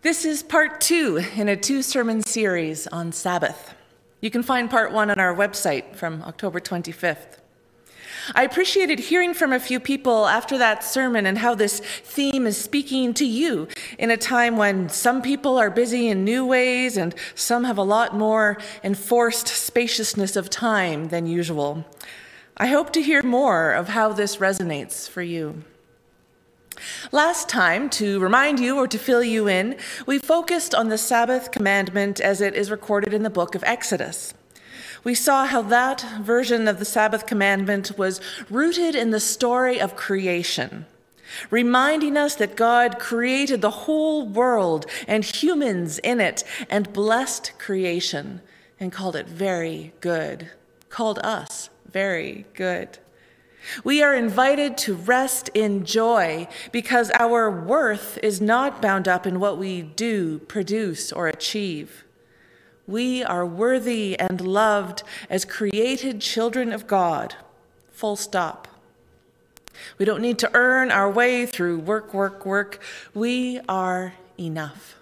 This is part 2 in a 2-sermon series on Sabbath. You can find part 1 on our website from October 25th. I appreciated hearing from a few people after that sermon and how this theme is speaking to you in a time when some people are busy in new ways and some have a lot more enforced spaciousness of time than usual. I hope to hear more of how this resonates for you. Last time, to remind you or to fill you in, we focused on the Sabbath commandment as it is recorded in the book of Exodus. We saw how that version of the Sabbath commandment was rooted in the story of creation, reminding us that God created the whole world and humans in it and blessed creation and called it very good, called us very good. We are invited to rest in joy because our worth is not bound up in what we do, produce, or achieve. We are worthy and loved as created children of God, full stop. We don't need to earn our way through work. We are enough.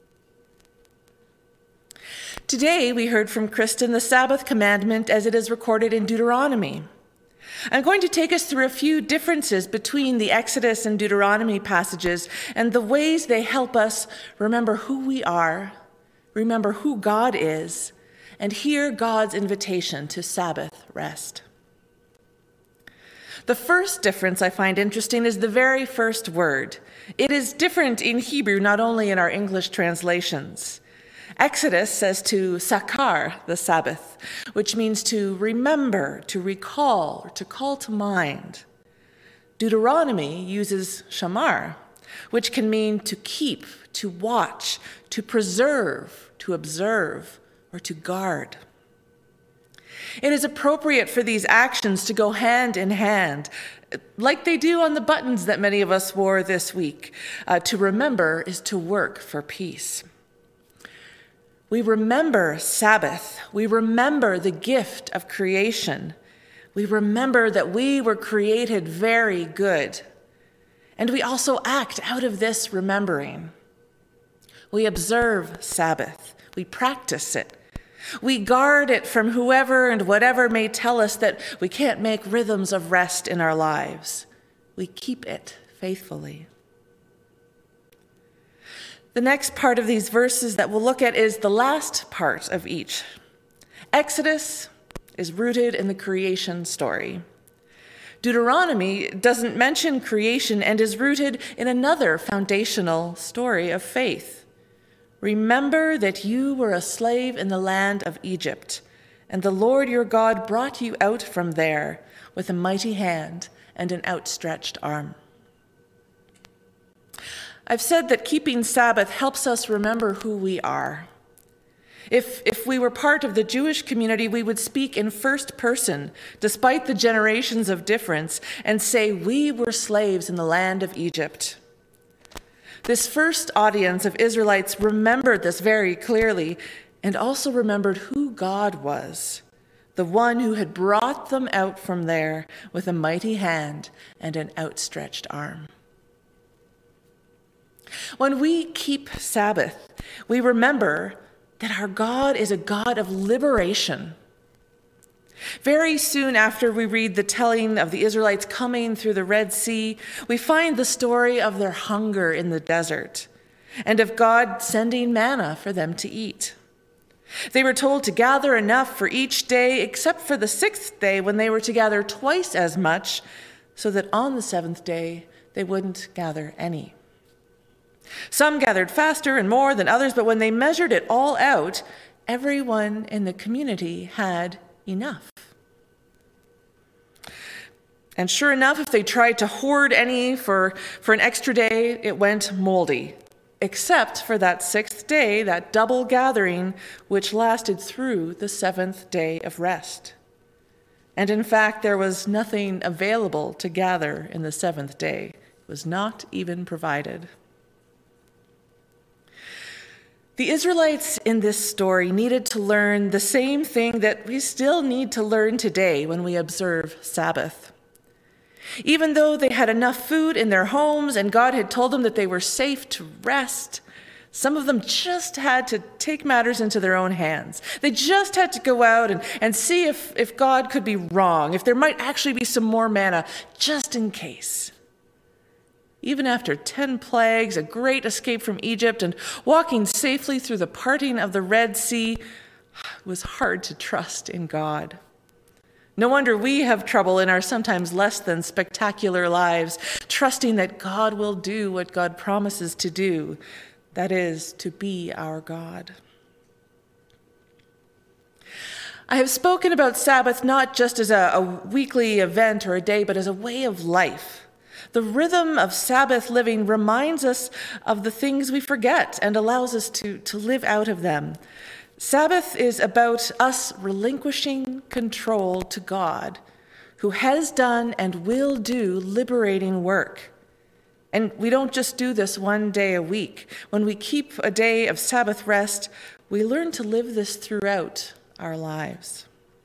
Today, we heard from Kristen the Sabbath commandment as it is recorded in Deuteronomy. I'm going to take us through a few differences between the Exodus and Deuteronomy passages and the ways they help us remember who we are, remember who God is, and hear God's invitation to Sabbath rest. The first difference I find interesting is the very first word. It is different in Hebrew, not only in our English translations. Exodus says to sakar the Sabbath, which means to remember, to recall, or to call to mind. Deuteronomy uses shamar, which can mean to keep, to watch, to preserve, to observe, or to guard. It is appropriate for these actions to go hand in hand, like they do on the buttons that many of us wore this week. To remember is to work for peace. We remember Sabbath. We remember the gift of creation. We remember that we were created very good. And we also act out of this remembering. We observe Sabbath. We practice it. We guard it from whoever and whatever may tell us that we can't make rhythms of rest in our lives. We keep it faithfully. The next part of these verses that we'll look at is the last part of each. Exodus is rooted in the creation story. Deuteronomy doesn't mention creation and is rooted in another foundational story of faith. Remember that you were a slave in the land of Egypt, and the Lord your God brought you out from there with a mighty hand and an outstretched arm. I've said that keeping Sabbath helps us remember who we are. If we were part of the Jewish community, we would speak in first person, despite the generations of difference, and say, we were slaves in the land of Egypt. This first audience of Israelites remembered this very clearly and also remembered who God was, the one who had brought them out from there with a mighty hand and an outstretched arm. When we keep Sabbath, we remember that our God is a God of liberation. Very soon after we read the telling of the Israelites coming through the Red Sea, we find the story of their hunger in the desert and of God sending manna for them to eat. They were told to gather enough for each day, except for the 6th day when they were to gather twice as much, so that on the 7th day they wouldn't gather any. Some gathered faster and more than others, but when they measured it all out, everyone in the community had enough. And sure enough, if they tried to hoard any for an extra day, it went moldy, except for that 6th day, that double gathering, which lasted through the 7th day of rest. And in fact, there was nothing available to gather in the 7th day. It was not even provided. The Israelites in this story needed to learn the same thing that we still need to learn today when we observe Sabbath. Even though they had enough food in their homes and God had told them that they were safe to rest, Some of them just had to take matters into their own hands. They just had to go out and see if God could be wrong, if there might actually be some more manna, just in case. Even after 10 plagues, a great escape from Egypt, and walking safely through the parting of the Red Sea, it was hard to trust in God. No wonder we have trouble in our sometimes less than spectacular lives, trusting that God will do what God promises to do, that is, to be our God. I have spoken about Sabbath not just as a weekly event or a day, but as a way of life. The rhythm of Sabbath living reminds us of the things we forget and allows us to live out of them. Sabbath is about us relinquishing control to God, who has done and will do liberating work. And we don't just do this one day a week. When we keep a day of Sabbath rest, we learn to live this throughout our lives.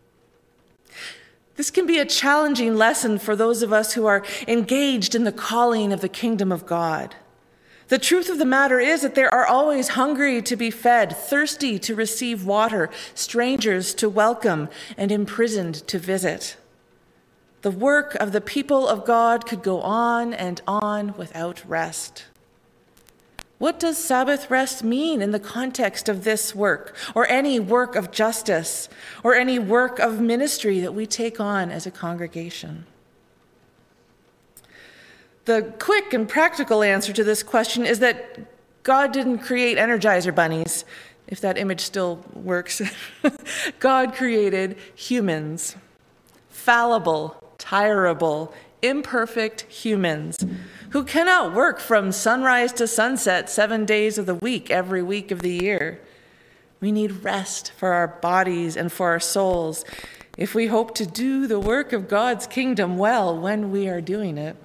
This can be a challenging lesson for those of us who are engaged in the calling of the kingdom of God. The truth of the matter is that there are always hungry to be fed, thirsty to receive water, strangers to welcome, and imprisoned to visit. The work of the people of God could go on and on without rest. What does Sabbath rest mean in the context of this work, or any work of justice, or any work of ministry that we take on as a congregation? The quick and practical answer to this question is that God didn't create Energizer bunnies, if that image still works. God created humans, fallible, tireable, imperfect humans who cannot work from sunrise to sunset 7 days of the week, every week of the year. We need rest for our bodies and for our souls if we hope to do the work of God's kingdom well when we are doing it.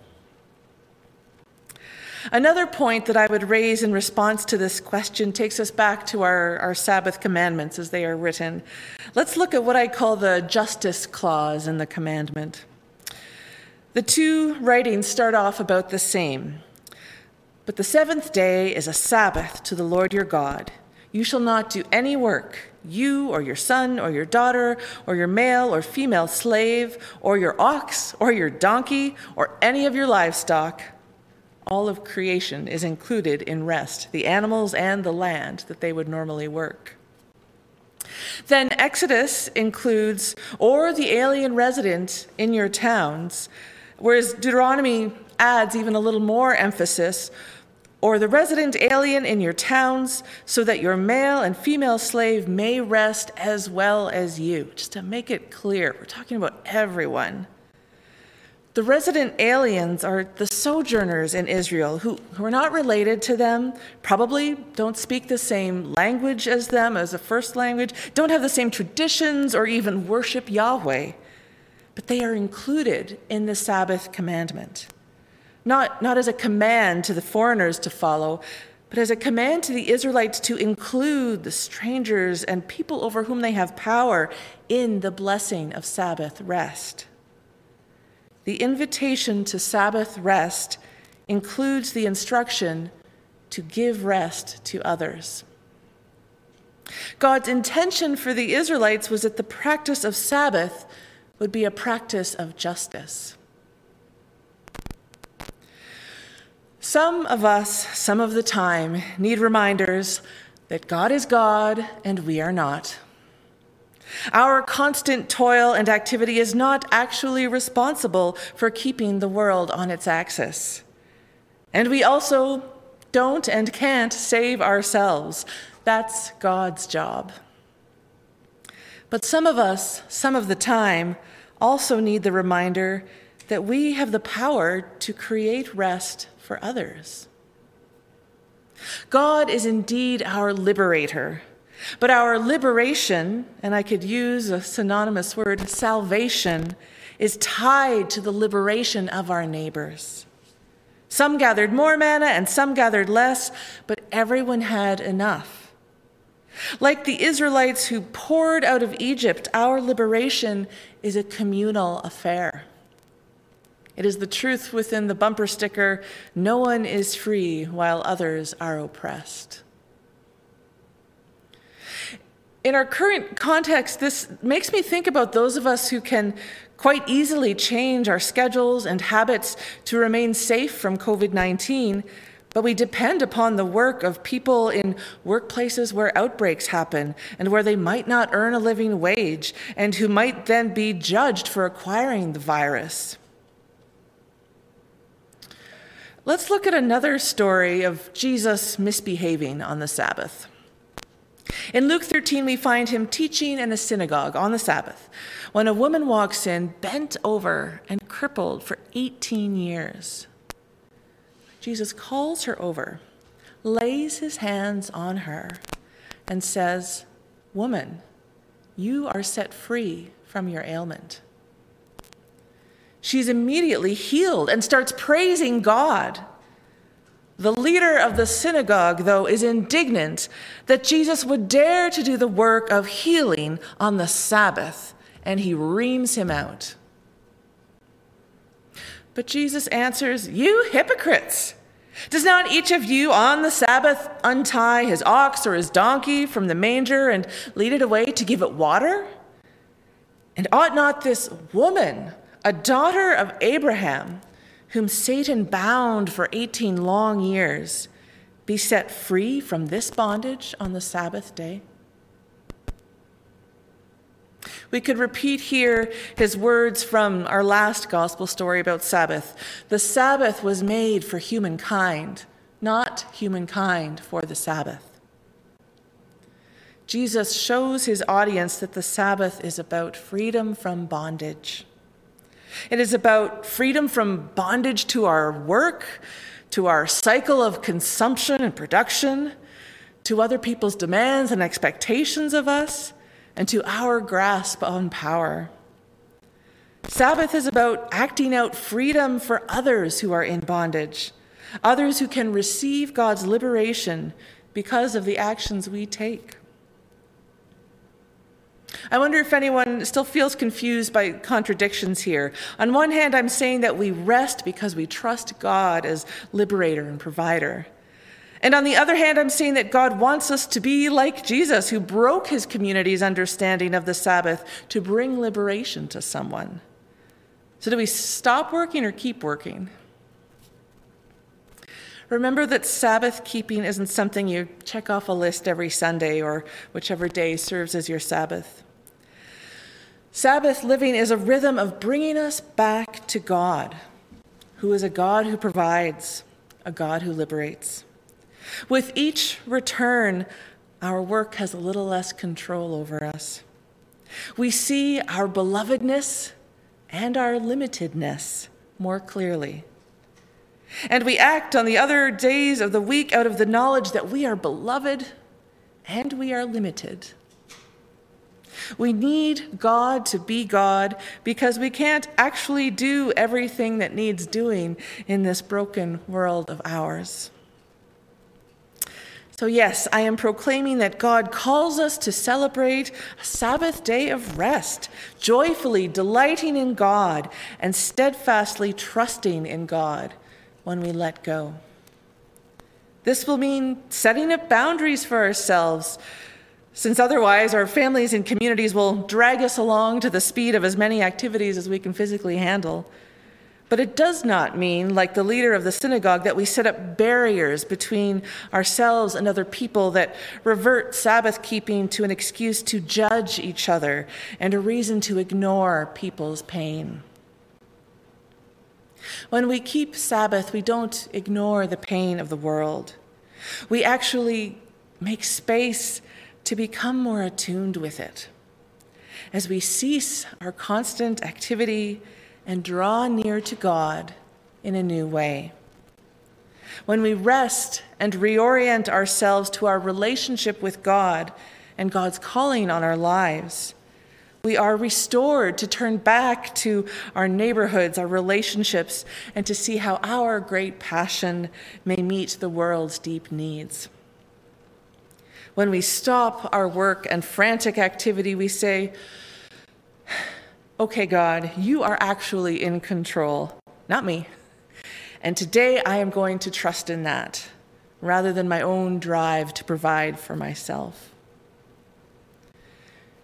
Another point that I would raise in response to this question takes us back to our Sabbath commandments as they are written. Let's look at what I call the justice clause in the commandment. The two writings start off about the same. But the seventh day is a Sabbath to the Lord your God. You shall not do any work, you or your son or your daughter or your male or female slave or your ox or your donkey or any of your livestock. All of creation is included in rest, the animals and the land that they would normally work. Then Exodus includes, or the alien resident in your towns, whereas Deuteronomy adds even a little more emphasis, or the resident alien in your towns, so that your male and female slave may rest as well as you. Just to make it clear, we're talking about everyone. The resident aliens are the sojourners in Israel who are not related to them, probably don't speak the same language as them as a first language, don't have the same traditions or even worship Yahweh, but they are included in the Sabbath commandment. Not as a command to the foreigners to follow, but as a command to the Israelites to include the strangers and people over whom they have power in the blessing of Sabbath rest. The invitation to Sabbath rest includes the instruction to give rest to others. God's intention for the Israelites was that the practice of Sabbath would be a practice of justice. Some of us, some of the time, need reminders that God is God and we are not. Our constant toil and activity is not actually responsible for keeping the world on its axis. And we also don't and can't save ourselves. That's God's job. But some of us, some of the time, also need the reminder that we have the power to create rest for others. God is indeed our liberator. But our liberation, and I could use a synonymous word, salvation, is tied to the liberation of our neighbors. Some gathered more manna and some gathered less, but everyone had enough. Like the Israelites who poured out of Egypt, our liberation is a communal affair. It is the truth within the bumper sticker, "No one is free while others are oppressed." In our current context, this makes me think about those of us who can quite easily change our schedules and habits to remain safe from COVID-19, but we depend upon the work of people in workplaces where outbreaks happen and where they might not earn a living wage and who might then be judged for acquiring the virus. Let's look at another story of Jesus misbehaving on the Sabbath. In Luke 13, we find him teaching in a synagogue on the Sabbath when a woman walks in, bent over and crippled for 18 years. Jesus calls her over, lays his hands on her, and says, "Woman, you are set free from your ailment." She's immediately healed and starts praising God. The leader of the synagogue, though, is indignant that Jesus would dare to do the work of healing on the Sabbath, and he reams him out. But Jesus answers, "You hypocrites! Does not each of you on the Sabbath untie his ox or his donkey from the manger and lead it away to give it water? And ought not this woman, a daughter of Abraham, whom Satan bound for 18 long years, be set free from this bondage on the Sabbath day?" We could repeat here his words from our last gospel story about Sabbath. The Sabbath was made for humankind, not humankind for the Sabbath. Jesus shows his audience that the Sabbath is about freedom from bondage. It is about freedom from bondage to our work, to our cycle of consumption and production, to other people's demands and expectations of us, and to our grasp on power. Sabbath is about acting out freedom for others who are in bondage, others who can receive God's liberation because of the actions we take. I wonder if anyone still feels confused by contradictions here. On one hand, I'm saying that we rest because we trust God as liberator and provider. And on the other hand, I'm saying that God wants us to be like Jesus, who broke his community's understanding of the Sabbath to bring liberation to someone. So do we stop working or keep working? Remember that Sabbath keeping isn't something you check off a list every Sunday or whichever day serves as your Sabbath. Sabbath living is a rhythm of bringing us back to God, who is a God who provides, a God who liberates. With each return, our work has a little less control over us. We see our belovedness and our limitedness more clearly. And we act on the other days of the week out of the knowledge that we are beloved and we are limited. We need God to be God because we can't actually do everything that needs doing in this broken world of ours. So yes, I am proclaiming that God calls us to celebrate a Sabbath day of rest, joyfully delighting in God and steadfastly trusting in God when we let go. This will mean setting up boundaries for ourselves, since otherwise our families and communities will drag us along to the speed of as many activities as we can physically handle. But it does not mean, like the leader of the synagogue, that we set up barriers between ourselves and other people that revert Sabbath keeping to an excuse to judge each other and a reason to ignore people's pain. When we keep Sabbath, we don't ignore the pain of the world. We actually make space to become more attuned with it. As we cease our constant activity and draw near to God in a new way. When we rest and reorient ourselves to our relationship with God and God's calling on our lives, we are restored to turn back to our neighborhoods, our relationships, and to see how our great passion may meet the world's deep needs. When we stop our work and frantic activity, we say, "Okay, God, you are actually in control, not me. And today I am going to trust in that, rather than my own drive to provide for myself."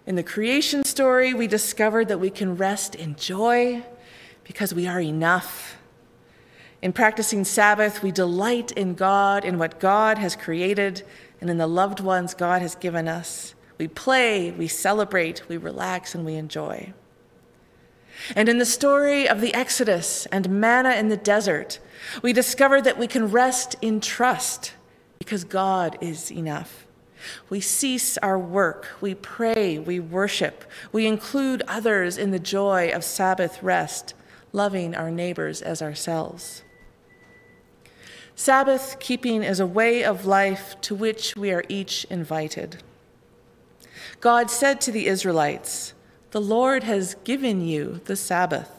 In the creation story, we discovered that we can rest in joy because we are enough. In practicing Sabbath, we delight in God, in what God has created, and in the loved ones God has given us. We play, we celebrate, we relax, and we enjoy. And in the story of the Exodus and manna in the desert, we discovered that we can rest in trust because God is enough. We cease our work, we pray, we worship, we include others in the joy of Sabbath rest, loving our neighbors as ourselves. Sabbath keeping is a way of life to which we are each invited. God said to the Israelites, "The Lord has given you the Sabbath."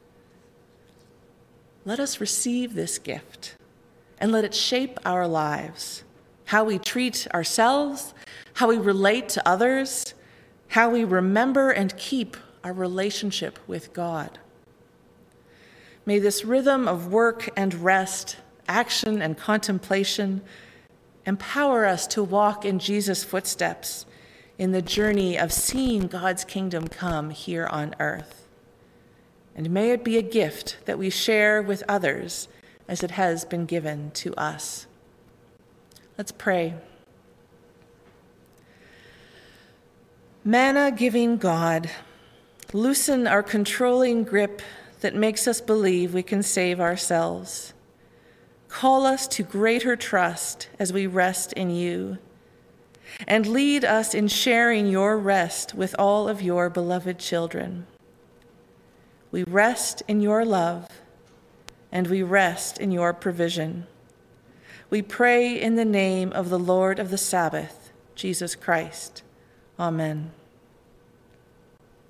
Let us receive this gift and let it shape our lives, how we treat ourselves, how we relate to others, how we remember and keep our relationship with God. May this rhythm of work and rest, action and contemplation empower us to walk in Jesus' footsteps in the journey of seeing God's kingdom come here on earth. And may it be a gift that we share with others as it has been given to us. Let's pray. Manna-giving God, loosen our controlling grip that makes us believe we can save ourselves. Call us to greater trust as we rest in you, and lead us in sharing your rest with all of your beloved children. We rest in your love, and we rest in your provision. We pray in the name of the Lord of the Sabbath, Jesus Christ. Amen.